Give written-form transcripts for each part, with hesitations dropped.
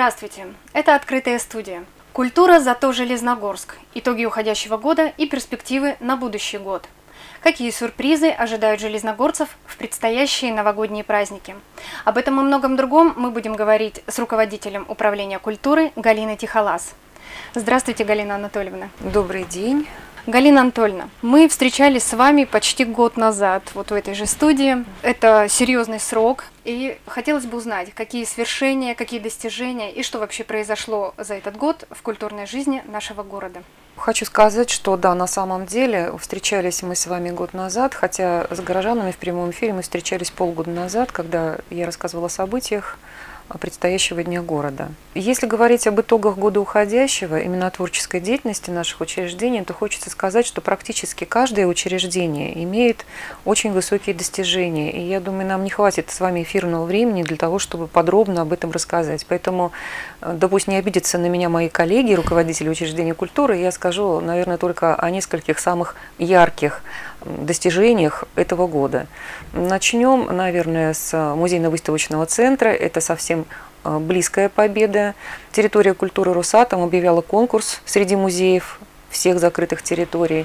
Здравствуйте! Это «Открытая студия». Культура, зато Железногорск. Итоги уходящего года и перспективы на будущий год. Какие сюрпризы ожидают железногорцев в предстоящие новогодние праздники? Об этом и многом другом мы будем говорить с руководителем управления культуры Галиной Тихолаз. Здравствуйте, Галина Анатольевна. Добрый день. Галина Анатольевна, мы встречались с вами почти год назад, вот в этой же студии. Это серьезный срок, и хотелось бы узнать, какие свершения, какие достижения и что вообще произошло за этот год в культурной жизни нашего города. Хочу сказать, что да, на самом деле встречались мы с вами год назад, хотя с горожанами в прямом эфире мы встречались полгода назад, когда я рассказывала о событиях предстоящего дня города. Если говорить об итогах года уходящего, именно о творческой деятельности наших учреждений, то хочется сказать, что практически каждое учреждение имеет очень высокие достижения. И я думаю, нам не хватит с вами эфирного времени для того, чтобы подробно об этом рассказать. Поэтому, да пусть не обидятся на меня мои коллеги, руководители учреждений культуры, я скажу, наверное, только о нескольких самых ярких достижениях этого года. Начнем, наверное, с музейно-выставочного центра. Это совсем близкая победа. Территория культуры Росатом объявляла конкурс среди музеев всех закрытых территорий,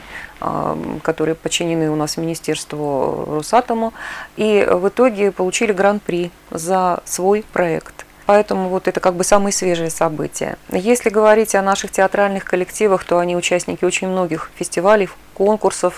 которые подчинены у нас Министерству Росатому, и в итоге получили гран-при за свой проект. Поэтому вот это как бы самые свежие события. Если говорить о наших театральных коллективах, то они участники очень многих фестивалей, конкурсов.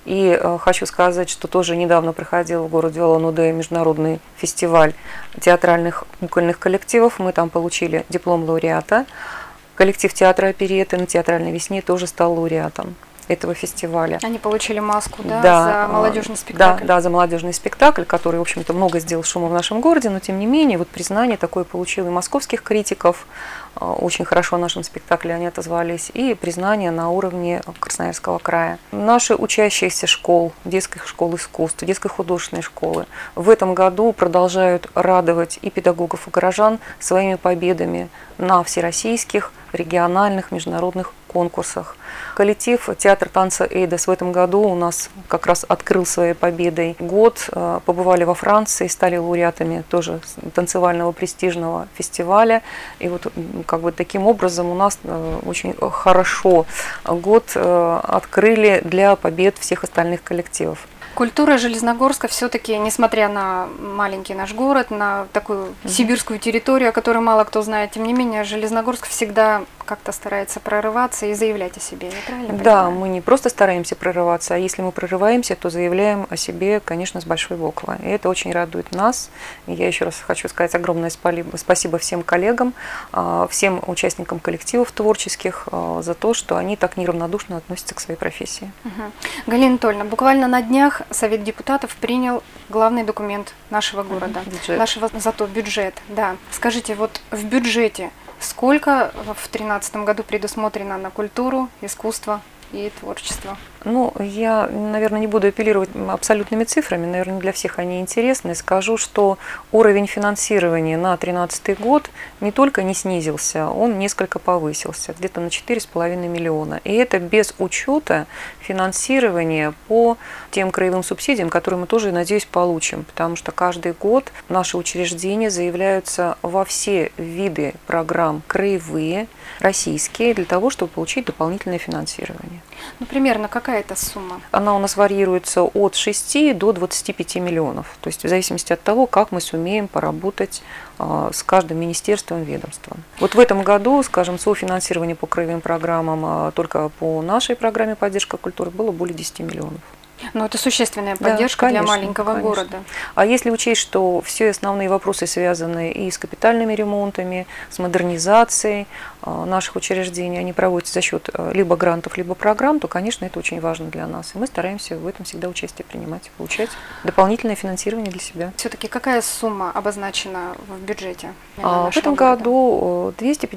И хочу сказать, что тоже недавно проходил в городе Улан-Удэ международный фестиваль театральных кукольных коллективов. Мы там получили диплом лауреата. Коллектив театра оперетты на театральной весне тоже стал лауреатом этого фестиваля. Они получили маску, да, за молодежный спектакль? Да, за молодежный спектакль, который, в общем-то, много сделал шума в нашем городе, но, тем не менее, вот признание такое получил и московских критиков, очень хорошо о нашем спектакле они отозвались, и признание на уровне Красноярского края. Наши учащиеся школ, детских школ искусств, детской художественной школы в этом году продолжают радовать и педагогов, и горожан своими победами на всероссийских, региональных, международных конкурсах. Коллектив театра танца «Эйдос» в этом году у нас как раз открыл своей победой год. Побывали во Франции, стали лауреатами тоже танцевального престижного фестиваля. И вот как бы таким образом у нас очень хорошо год открыли для побед всех остальных коллективов. Культура Железногорска все-таки, несмотря на маленький наш город, на такую сибирскую территорию, о которой мало кто знает, тем не менее, Железногорск всегда как-то старается прорываться и заявлять о себе. Я правильно понимаю? Да, мы не просто стараемся прорываться, а если мы прорываемся, то заявляем о себе, конечно, с большой буквы. И это очень радует нас. И я еще раз хочу сказать огромное спасибо всем коллегам, всем участникам коллективов творческих за то, что они так неравнодушно относятся к своей профессии. Галина Анатольевна, буквально на днях Совет депутатов принял главный документ нашего города, нашего зато бюджет. Да. Скажите, вот в бюджете сколько в 2013 году предусмотрено на культуру, искусство и творчество? Ну, я, наверное, не буду апеллировать абсолютными цифрами, наверное, для всех они интересны. Скажу, что уровень финансирования на 2013 год не только не снизился, он несколько повысился, где-то на 4,5 миллиона. И это без учета финансирования по тем краевым субсидиям, которые мы тоже, надеюсь, получим, потому что каждый год наши учреждения заявляются во все виды программ краевые, российские, для того, чтобы получить дополнительное финансирование. Ну, примерно какая это сумма? Она у нас варьируется от 6 до 25 миллионов. То есть в зависимости от того, как мы сумеем поработать с каждым министерством, ведомством. Вот в этом году, скажем, софинансирование по краевым программам только по нашей программе «Поддержка культуры» было более 10 миллионов. Но это существенная поддержка, да, конечно, для маленького города. А если учесть, что все основные вопросы связаны и с капитальными ремонтами, с модернизацией наших учреждений, они проводятся за счет либо грантов, либо программ, то, конечно, это очень важно для нас. И мы стараемся в этом всегда участие принимать, получать дополнительное финансирование для себя. Все-таки какая сумма обозначена в бюджете? В этом году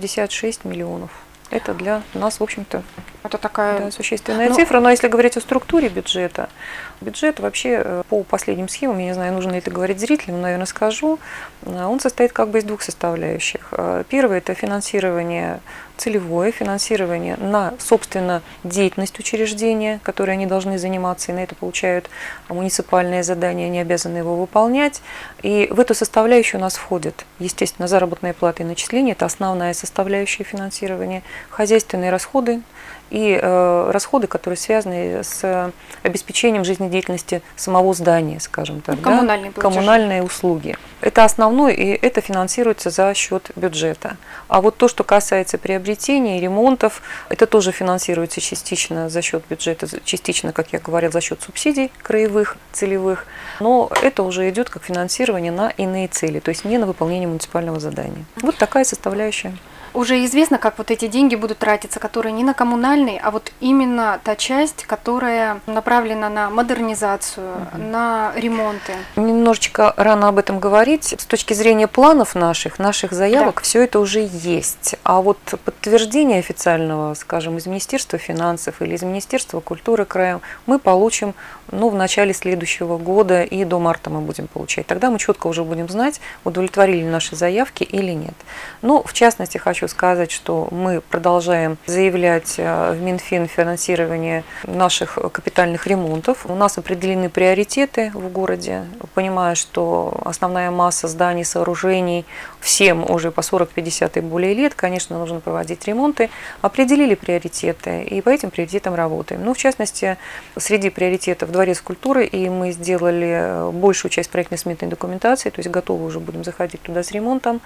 256 миллионов. Это для нас, в общем-то, это такая существенная цифра. Но если говорить о структуре бюджета, бюджет вообще по последним схемам, я не знаю, нужно ли это говорить зрителям, но, наверное, скажу, он состоит как бы из двух составляющих. Первое – это финансирование целевое финансирование на, собственно, деятельность учреждения, которой они должны заниматься, и на это получают муниципальные задания, они обязаны его выполнять. И в эту составляющую у нас входят, естественно, заработная плата и начисления, это основная составляющая финансирования, хозяйственные расходы и расходы, которые связаны с обеспечением жизнедеятельности самого здания, скажем так, коммунальные услуги. Это основное, и это финансируется за счет бюджета. А вот то, что касается приобретений, ремонтов, это тоже финансируется частично за счет бюджета, частично, как я говорила, за счет субсидий краевых, целевых, но это уже идет как финансирование на иные цели, то есть не на выполнение муниципального задания. Вот такая составляющая. Уже известно, как вот эти деньги будут тратиться, которые не на коммунальный, а вот именно та часть, которая направлена на модернизацию, на ремонты. Немножечко рано об этом говорить. С точки зрения планов наших заявок, все это уже есть. А вот подтверждение официального, скажем, из Министерства финансов или из Министерства культуры края мы получим в начале следующего года, и до марта мы будем получать. Тогда мы четко уже будем знать, удовлетворили наши заявки или нет. Но, в частности, хочу сказать, что мы продолжаем заявлять в Минфин финансирование наших капитальных ремонтов. У нас определены приоритеты в городе, понимая, что основная масса зданий, сооружений, всем уже по 40-50 и более лет, конечно, нужно проводить ремонты. Определили приоритеты, и по этим приоритетам работаем. Ну, в частности, среди приоритетов Дворец культуры, и мы сделали большую часть проектно-сметной документации, то есть готовы уже будем заходить туда с ремонтом.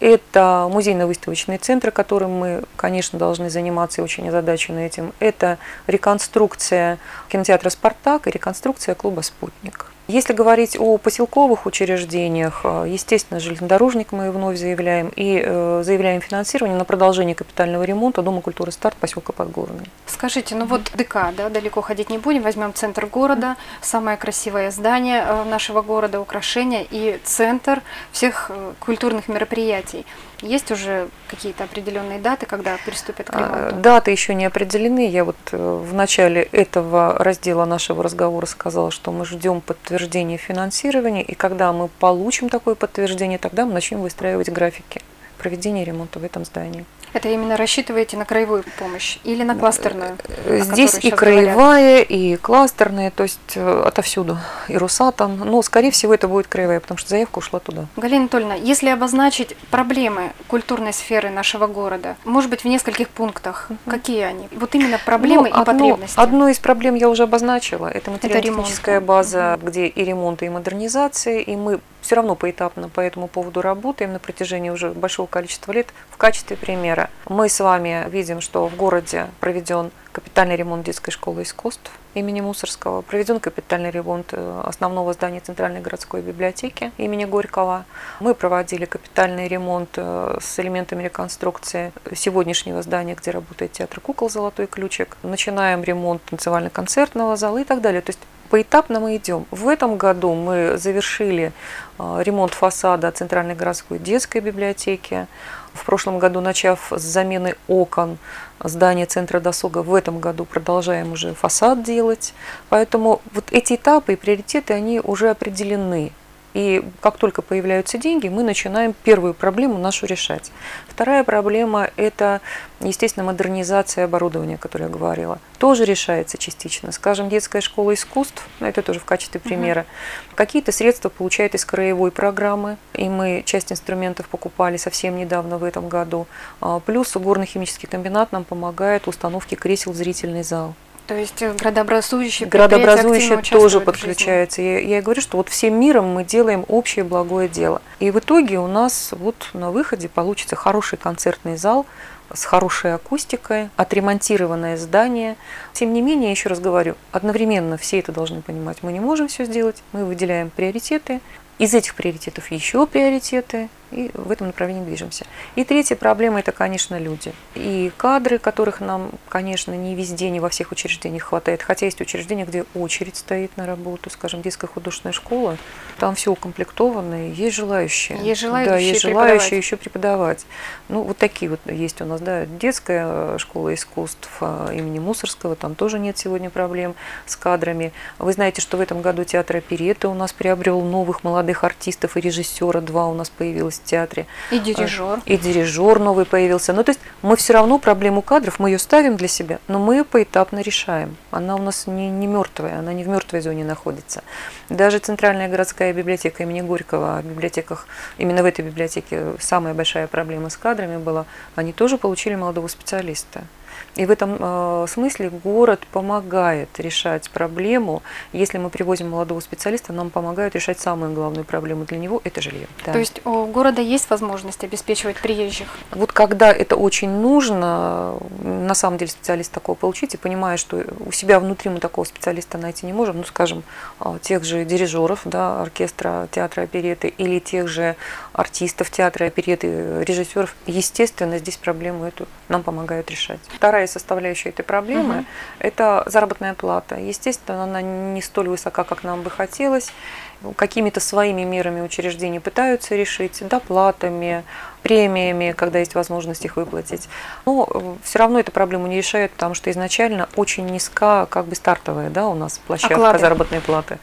Это музейно-выставочный центр, которым мы, конечно, должны заниматься и очень озадачены этим. Это реконструкция кинотеатра «Спартак» и реконструкция клуба «Спутник». Если говорить о поселковых учреждениях, естественно, железнодорожник мы вновь заявляем, и заявляем финансирование на продолжение капитального ремонта Дома культуры «Старт» поселка Подгорный. Скажите, вот ДК, далеко ходить не будем, возьмем центр города, самое красивое здание нашего города, украшение и центр всех культурных мероприятий. Есть уже какие-то определенные даты, когда приступят к ремонту? Даты еще не определены. Я вот в начале этого раздела нашего разговора сказала, что мы ждем подтверждения финансирования, и когда мы получим такое подтверждение, тогда мы начнем выстраивать графики проведения ремонта в этом здании. Это именно рассчитываете на краевую помощь или на кластерную? Здесь и краевая, и кластерная, то есть отовсюду, и Росатом. Но, скорее всего, это будет краевая, потому что заявка ушла туда. Галина Анатольевна, если обозначить проблемы культурной сферы нашего города, может быть, в нескольких пунктах, какие они? Вот именно проблемы и потребности. Одну из проблем я уже обозначила. Это материально-техническая база, где и ремонт, и модернизация, и мы все равно поэтапно по этому поводу работаем на протяжении уже большого количества лет. В качестве примера мы с вами видим, что в городе проведен капитальный ремонт детской школы искусств имени Мусорского, проведен капитальный ремонт основного здания Центральной городской библиотеки имени Горького. Мы проводили капитальный ремонт с элементами реконструкции сегодняшнего здания, где работает театр кукол «Золотой ключик». Начинаем ремонт танцевально-концертного зала и так далее. То есть поэтапно мы идем. В этом году мы завершили ремонт фасада Центральной городской детской библиотеки. В прошлом году, начав с замены окон здания Центра досуга, в этом году продолжаем уже фасад делать. Поэтому вот эти этапы и приоритеты, они уже определены. И как только появляются деньги, мы начинаем первую проблему нашу решать. Вторая проблема – это, естественно, модернизация оборудования, о которой я говорила. Тоже решается частично. Скажем, детская школа искусств, это тоже в качестве примера, какие-то средства получает из краевой программы, и мы часть инструментов покупали совсем недавно в этом году. Плюс горно-химический комбинат нам помогает в установке кресел в зрительный зал. То есть градообразующие тоже подключаются. Я говорю, что вот всем миром мы делаем общее благое дело. И в итоге у нас вот на выходе получится хороший концертный зал с хорошей акустикой, отремонтированное здание. Тем не менее, еще раз говорю, одновременно все это должны понимать. Мы не можем все сделать, мы выделяем приоритеты. Из этих приоритетов еще приоритеты, и в этом направлении движемся. И третья проблема – это, конечно, люди. И кадры, которых нам, конечно, не везде, не во всех учреждениях хватает. Хотя есть учреждения, где очередь стоит на работу, скажем, детская художественная школа. Там все укомплектовано, и есть желающие. Есть желающие еще преподавать. Ну, вот такие вот есть у нас, да, детская школа искусств имени Мусорского, там тоже нет сегодня проблем с кадрами. Вы знаете, что в этом году театр оперетты у нас приобрел новых молодых артистов и режиссера, 2 у нас появилось в театре. И дирижер. И дирижер новый появился. Ну, то есть мы все равно проблему кадров, мы ее ставим для себя, но мы ее поэтапно решаем. Она у нас не мертвая, она не в мертвой зоне находится. Даже Центральная городская библиотека имени Горького, в библиотеках, именно в этой библиотеке самая большая проблема с кадрами была, они тоже получили молодого специалиста. И в этом смысле город помогает решать проблему. Если мы привозим молодого специалиста, нам помогают решать самую главную проблему для него – это жилье. Да. То есть у города есть возможность обеспечивать приезжих? Вот когда это очень нужно, на самом деле специалист такого получить, и понимая, что у себя внутри мы такого специалиста найти не можем, ну, скажем, тех же дирижеров, да, оркестра, театра, опереты, или тех же артистов театра, опереты, режиссеров, естественно, здесь проблему эту нам помогают решать. Вторая составляющая этой проблемы – это заработная плата. Естественно, она не столь высока, как нам бы хотелось. Какими-то своими мерами учреждения пытаются решить, доплатами, премиями, когда есть возможность их выплатить. Но все равно эту проблему не решают, потому что изначально очень низка, как бы стартовая, да, у нас площадка оклады. Заработной платы.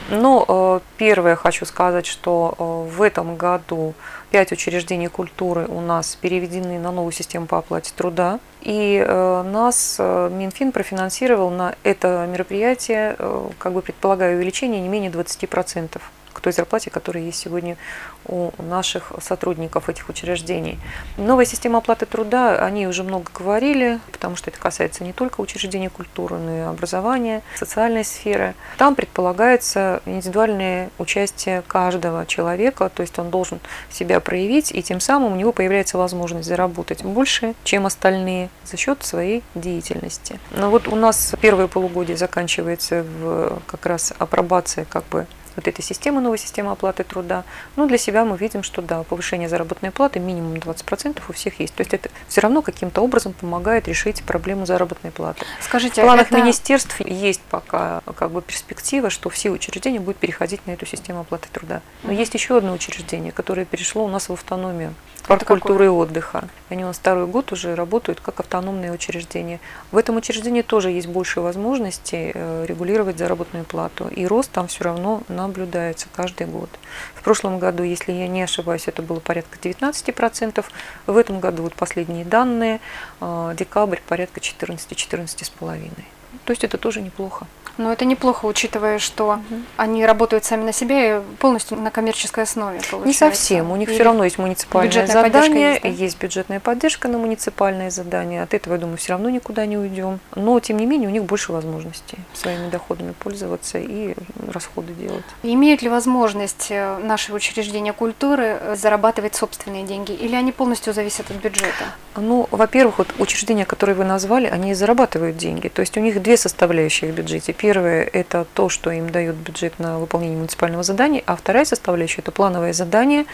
Но первое хочу сказать, что в этом году 5 учреждений культуры у нас переведены на новую систему по оплате труда. И нас Минфин профинансировал на это мероприятие, как бы предполагаю, увеличение не менее 20% к той зарплате, которая есть сегодня у наших сотрудников этих учреждений. Новая система оплаты труда, о ней уже много говорили, потому что это касается не только учреждений культуры, но и образования, социальной сферы. Там предполагается индивидуальное участие каждого человека, то есть он должен себя проявить, и тем самым у него появляется возможность заработать больше, чем остальные, за счет своей деятельности. Но вот у нас первое полугодие заканчивается как раз апробация как бы вот этой системы, новой системы оплаты труда. Но для себя мы видим, что да, повышение заработной платы минимум 20% у всех есть. То есть это все равно каким-то образом помогает решить проблему заработной платы. Скажите, в планах министерств есть пока как бы перспектива, что все учреждения будут переходить на эту систему оплаты труда. Но есть еще одно учреждение, которое перешло у нас в автономию. Парк культуры и отдыха. Они у нас второй год уже работают как автономные учреждения. В этом учреждении тоже есть больше возможностей регулировать заработную плату. И рост там все равно наблюдается каждый год. В прошлом году, если я не ошибаюсь, это было порядка 19%. В этом году, вот последние данные, декабрь порядка 14-14,5%. То есть это тоже неплохо. Но это неплохо, учитывая, что они работают сами на себя и полностью на коммерческой основе. Не совсем. У них все равно есть муниципальное задание, есть, да? Есть бюджетная поддержка на муниципальное задание. От этого, я думаю, все равно никуда не уйдем. Но, тем не менее, у них больше возможностей своими доходами пользоваться и расходы делать. Имеют ли возможность наши учреждения культуры зарабатывать собственные деньги? Или они полностью зависят от бюджета? Ну, во-первых, вот учреждения, которые вы назвали, они зарабатывают деньги. То есть у них две составляющие в бюджете. Первое – это то, что им дает бюджет на выполнение муниципального задания, а вторая составляющая – это плановое задание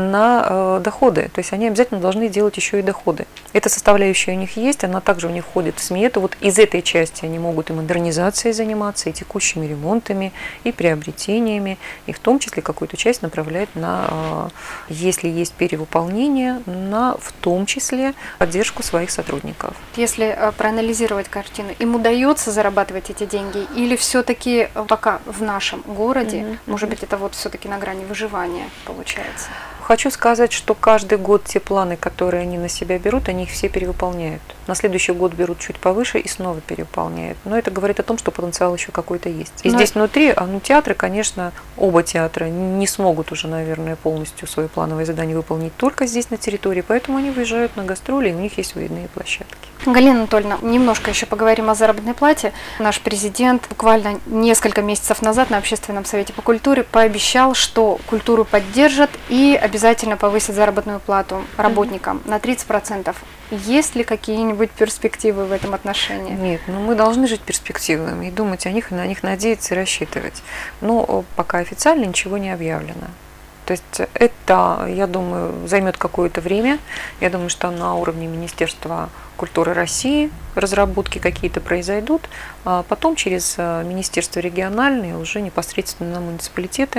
на доходы. То есть они обязательно должны делать еще и доходы. Эта составляющая у них есть, она также у них входит в смету. Вот из этой части они могут и модернизацией заниматься, и текущими ремонтами, и приобретениями, и в том числе какую-то часть направлять на, если есть перевыполнение, на в том числе поддержку своих сотрудников. Если проанализировать картину, им удается зарабатывать эти деньги или все-таки пока в нашем городе, может быть, это вот все-таки на грани выживания получается? Хочу сказать, что каждый год те планы, которые они на себя берут, они их все перевыполняют. На следующий год берут чуть повыше и снова перевыполняют. Но это говорит о том, что потенциал еще какой-то есть. И здесь внутри, театры, конечно, оба театра не смогут уже, наверное, полностью свое плановое задание выполнить только здесь, на территории, поэтому они выезжают на гастроли, и у них есть выездные площадки. Галина Анатольевна, немножко еще поговорим о заработной плате. Наш президент буквально несколько месяцев назад на Общественном совете по культуре пообещал, что культуру поддержат и обязательно повысит заработную плату работникам на 30%. Есть ли какие-нибудь перспективы в этом отношении? Нет, мы должны жить перспективами и думать о них, и на них надеяться и рассчитывать. Но пока официально ничего не объявлено. То есть это, я думаю, займет какое-то время. Я думаю, что на уровне Министерства культуры России разработки какие-то произойдут, а потом через Министерство региональное, уже непосредственно на муниципалитеты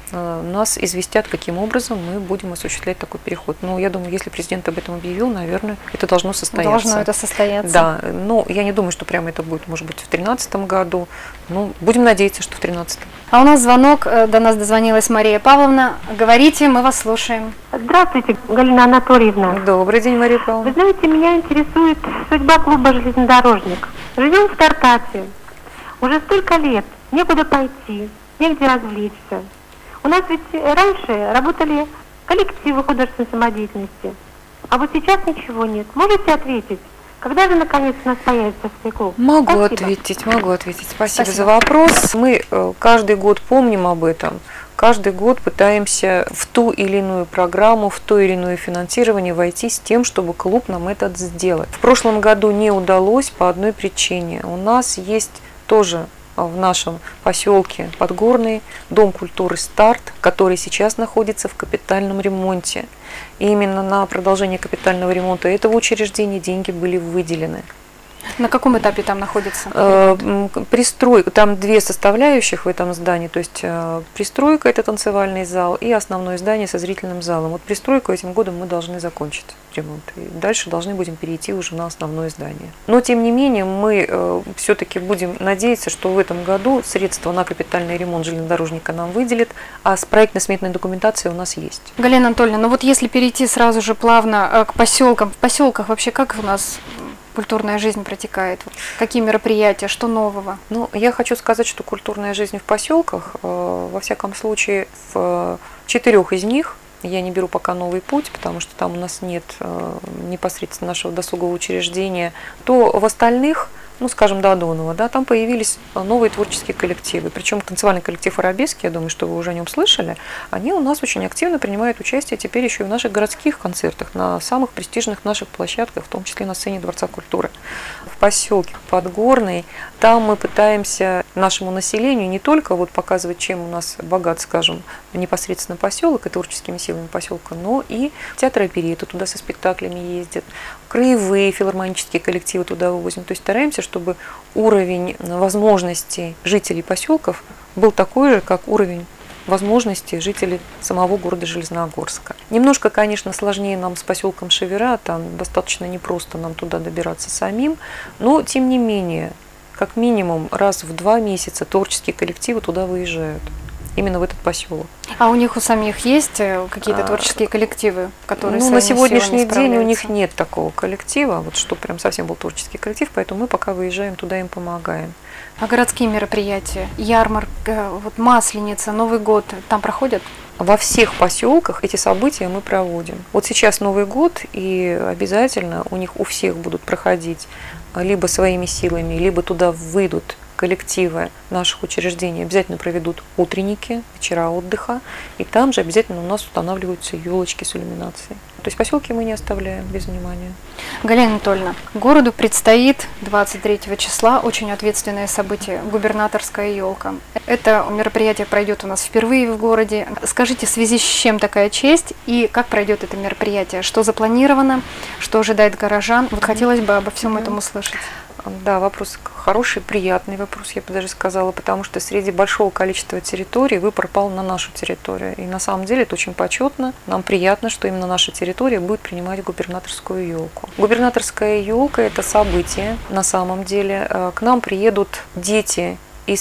нас известят, каким образом мы будем осуществлять такой переход. Но я думаю, если президент об этом объявил, наверное, это должно состояться. Должно это состояться. Да, но я не думаю, что прямо это будет, может быть, в 2013 году. Ну, будем надеяться, что в 2013. А у нас звонок, до нас дозвонилась Мария Павловна. Говорите, мы вас слушаем. Здравствуйте, Галина Анатольевна. Добрый день, Мария Павловна. Вы знаете, меня интересует судьба клуба «Железнодорожник». Живем в Тартате. Уже столько лет. Некуда пойти, негде развлечься. У нас ведь раньше работали коллективы художественной самодеятельности, а вот сейчас ничего нет. Можете ответить, когда же наконец у нас появится свой клуб? Могу Спасибо. ответить. Спасибо за вопрос. Мы каждый год помним об этом. Каждый год пытаемся в ту или иную программу, в то или иное финансирование войти с тем, чтобы клуб нам это сделать. В прошлом году не удалось по одной причине. У нас есть тоже в нашем поселке Подгорный дом культуры «Старт», который сейчас находится в капитальном ремонте. И именно на продолжение капитального ремонта этого учреждения деньги были выделены. На каком этапе там находится? Пристройка, там две составляющих в этом здании, то есть пристройка – это танцевальный зал, и основное здание со зрительным залом. Вот пристройку этим годом мы должны закончить ремонт, и дальше должны будем перейти уже на основное здание. Но тем не менее мы все-таки будем надеяться, что в этом году средства на капитальный ремонт железнодорожника нам выделят, а с проектно-сметной документацией у нас есть. Галина Анатольевна, ну вот если перейти сразу же плавно к поселкам, в поселках вообще как у нас культурная жизнь протекает? Какие мероприятия, что нового? Ну, я хочу сказать, что культурная жизнь в поселках, во всяком случае, в 4 из них, я не беру пока «Новый путь», потому что там у нас нет непосредственно нашего досугового учреждения, то в остальных, ну, скажем, до Донова, да, там появились новые творческие коллективы. Причем танцевальный коллектив «Арабески», я думаю, что вы уже о нем слышали, они у нас очень активно принимают участие теперь еще и в наших городских концертах, на самых престижных наших площадках, в том числе на сцене Дворца культуры. В поселке Подгорный, там мы пытаемся нашему населению не только вот показывать, чем у нас богат, скажем, непосредственно поселок и творческими силами поселка, но и театр оперетты туда со спектаклями ездят, краевые филармонические коллективы туда вывозим. То есть стараемся, чтобы уровень возможностей жителей поселков был такой же, как уровень возможностей жителей самого города Железногорска. Немножко, конечно, сложнее нам с поселком Шевера, там достаточно непросто нам туда добираться самим, но тем не менее, как минимум раз в 2 месяца творческие коллективы туда выезжают. Именно в этот поселок. А у них у самих есть какие-то творческие коллективы, которые на сегодняшний день у них справляются? нет такого коллектива, вот что прям совсем был творческий коллектив, поэтому мы пока выезжаем туда, им помогаем. А городские мероприятия, ярмарка, вот Масленица, Новый год, там проходят? Во всех поселках эти события мы проводим. Вот сейчас Новый год, и обязательно у них у всех будут проходить либо своими силами, либо туда выйдут коллективы наших учреждений, обязательно проведут утренники, вечера отдыха, и там же обязательно у нас устанавливаются елочки с иллюминацией. То есть поселки мы не оставляем без внимания. Галина Анатольевна, городу предстоит 23 числа очень ответственное событие – губернаторская елка. Это мероприятие пройдет у нас впервые в городе. Скажите, в связи с чем такая честь и как пройдет это мероприятие? Что запланировано, что ожидает горожан? Вот хотелось бы обо всем этом услышать. Да, вопрос хороший, приятный вопрос, я бы даже сказала, потому что среди большого количества территорий выбор пал на нашу территорию. И на самом деле это очень почетно. Нам приятно, что именно наша территория будет принимать губернаторскую елку. Губернаторская елка – это событие на самом деле. К нам приедут дети из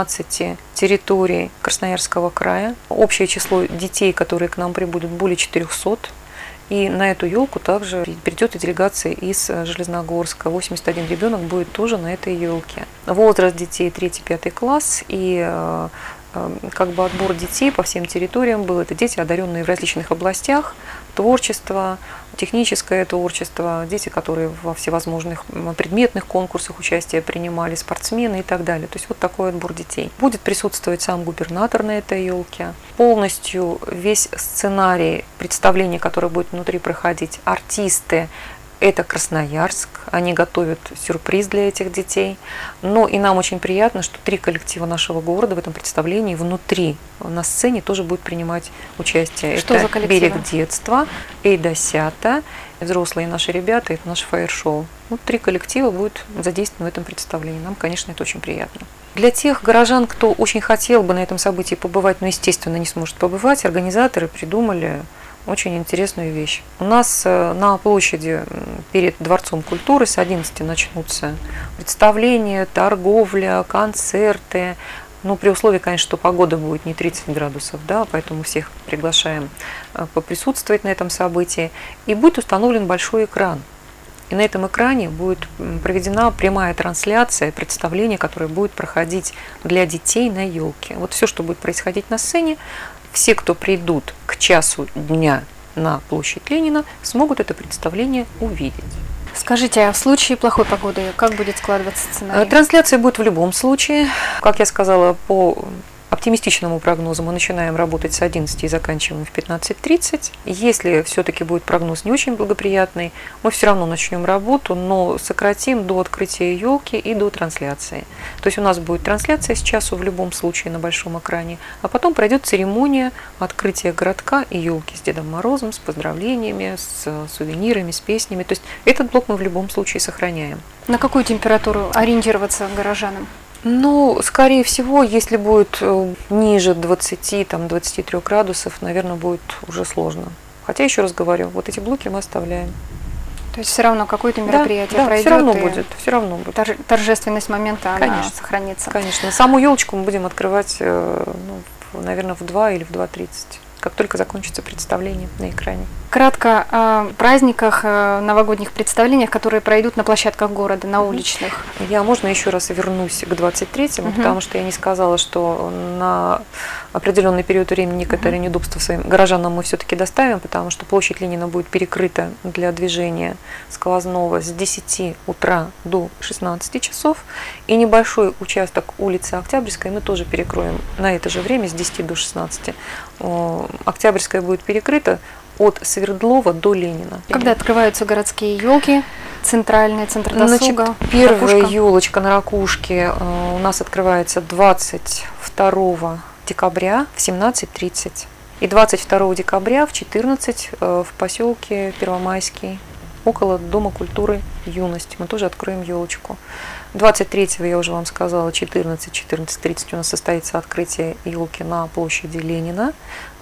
13 территорий Красноярского края. Общее число детей, которые к нам прибудут, более 400. И на эту елку также придет и делегация из Железногорска. 81 ребенок будет тоже на этой елке. Возраст детей 3-5 класс, и как бы отбор детей по всем территориям был. Это дети, одаренные в различных областях, творчество, техническое творчество, дети, которые во всевозможных предметных конкурсах участие принимали, спортсмены и так далее. То есть вот такой отбор детей. Будет присутствовать сам губернатор на этой елке. Полностью весь сценарий представления, которое будет внутри проходить, артисты, это Красноярск, они готовят сюрприз для этих детей. Но и нам очень приятно, что 3 коллектива нашего города в этом представлении внутри на сцене тоже будут принимать участие. Что это за коллективы? «Берег детства», «Эйдосята», взрослые наши ребята, это наше фаер-шоу. Вот 3 коллектива будут задействованы в этом представлении. Нам, конечно, это очень приятно. Для тех горожан, кто очень хотел бы на этом событии побывать, но, естественно, не сможет побывать, организаторы придумали очень интересную вещь. У нас на площади перед Дворцом культуры с 11 начнутся представления, торговля, концерты. Ну, при условии, конечно, что погода будет не 30 градусов, да, поэтому всех приглашаем поприсутствовать на этом событии. И будет установлен большой экран. И на этом экране будет проведена прямая трансляция представления, которое будет проходить для детей на елке. Вот все, что будет происходить на сцене, все, кто придут к часу дня на площадь Ленина, смогут это представление увидеть. Скажите, а в случае плохой погоды как будет складываться сценарий? Трансляция будет в любом случае. Как я сказала, по оптимистичному прогнозу мы начинаем работать с 11 и заканчиваем в 15:30. Если все-таки будет прогноз не очень благоприятный, мы все равно начнем работу, но сократим до открытия елки и до трансляции. То есть у нас будет трансляция с часу в любом случае на большом экране, а потом пройдет церемония открытия городка и елки с Дедом Морозом, с поздравлениями, с сувенирами, с песнями. То есть этот блок мы в любом случае сохраняем. На какую температуру ориентироваться горожанам? Ну, скорее всего, если будет ниже 20-23 градусов, наверное, будет уже сложно. Хотя, еще раз говорю, вот эти блоки мы оставляем. То есть все равно какое-то мероприятие пройдет, все равно будет. Торжественность момента, конечно, она сохранится. Конечно. Саму елочку мы будем открывать, наверное, в 2 или в 2:30, как только закончится представление на экране. Кратко о праздниках, новогодних представлениях, которые пройдут на площадках города, на уличных. Я, можно еще раз вернусь к 23-му, потому что я не сказала, что на определенный период времени некоторые неудобства своим горожанам мы все-таки доставим, потому что площадь Ленина будет перекрыта для движения сквозного с 10 утра до 16 часов, и небольшой участок улицы Октябрьской мы тоже перекроем на это же время с 10 до 16. Октябрьская будет перекрыта от Свердлова до Ленина. Когда открываются городские елки, центральный центр досуга? Первая елочка на Ракушке у нас открывается 22 декабря в 17:30. И 22 декабря в 14 в поселке Первомайский, около Дома культуры «Юность». Мы тоже откроем елочку. 23-го, я уже вам сказала, 14:30 у нас состоится открытие елки на площади Ленина.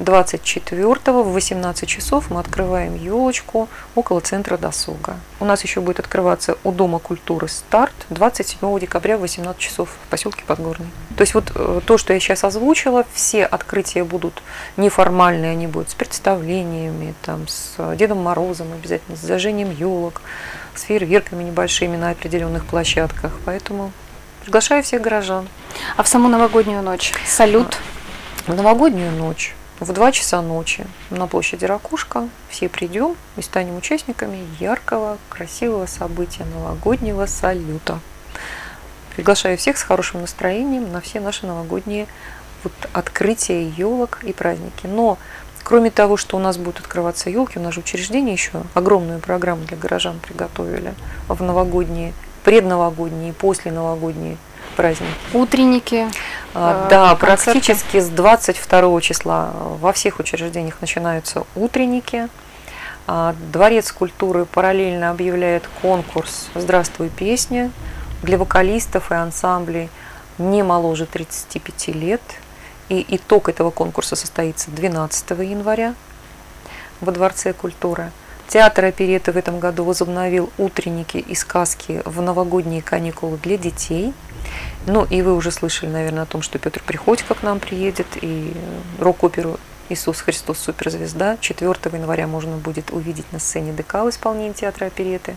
24-го в 18 часов мы открываем елочку около центра досуга. У нас еще будет открываться у Дома культуры «Старт» 27 декабря в 18 часов в поселке Подгорный. То есть вот то, что я сейчас озвучила, все открытия будут неформальные, они будут с представлениями, там, с Дедом Морозом обязательно, с зажжением елок, с фейерверками небольшими на определенных площадках. Поэтому приглашаю всех горожан. А в саму новогоднюю ночь салют? В новогоднюю ночь в 2 часа ночи на площади Ракушка все придем и станем участниками яркого, красивого события новогоднего салюта. Приглашаю всех с хорошим настроением на все наши новогодние открытия елок и праздники. Но кроме того, что у нас будут открываться елки, у нас же учреждение еще огромную программу для горожан приготовили в новогодние, предновогодние, посленовогодние праздники. Утренники. Да, практически с 22 числа во всех учреждениях начинаются утренники. Дворец культуры параллельно объявляет конкурс «Здравствуй, песня» для вокалистов и ансамблей не моложе 35 лет. И итог этого конкурса состоится 12 января во Дворце культуры. Театр оперетты в этом году возобновил утренники и сказки в новогодние каникулы для детей. Ну и вы уже слышали, наверное, о том, что Петр Приходько к нам приедет, и рок-оперу «Иисус Христос суперзвезда». 4 января можно будет увидеть на сцене ДК в исполнении театра оперетты.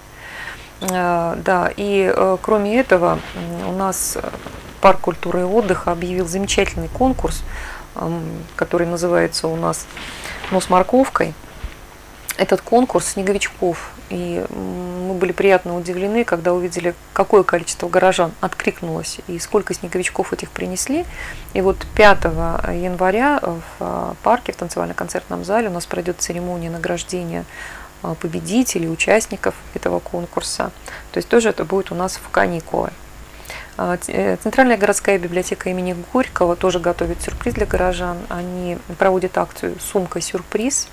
Да, и кроме этого у нас Парк культуры и отдыха объявил замечательный конкурс, который называется у нас «Ну с морковкой». Этот конкурс снеговичков. И мы были приятно удивлены, когда увидели, какое количество горожан откликнулось и сколько снеговичков этих принесли. И вот 5 января в парке, в танцевально-концертном зале у нас пройдет церемония награждения победителей, участников этого конкурса. То есть тоже это будет у нас в каникулы. Центральная городская библиотека имени Горького тоже готовит сюрприз для горожан. Они проводят акцию «Сумка-сюрприз».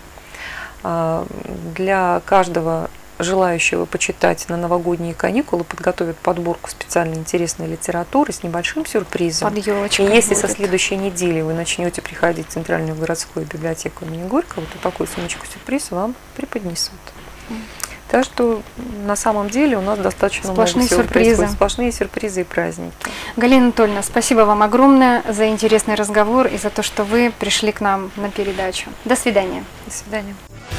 Для каждого желающего почитать на новогодние каникулы подготовят подборку специально интересной литературы с небольшим сюрпризом. Под елочкой И если будет. со следующей недели вы начнете приходить в Центральную городскую библиотеку имени Горького, то такую сумочку-сюрприз вам преподнесут. Так что на самом деле у нас достаточно Сплошные много всего сюрпризы. происходит. Сплошные сюрпризы и праздники. Галина Анатольевна, спасибо вам огромное за интересный разговор и за то, что вы пришли к нам на передачу. До свидания. До свидания.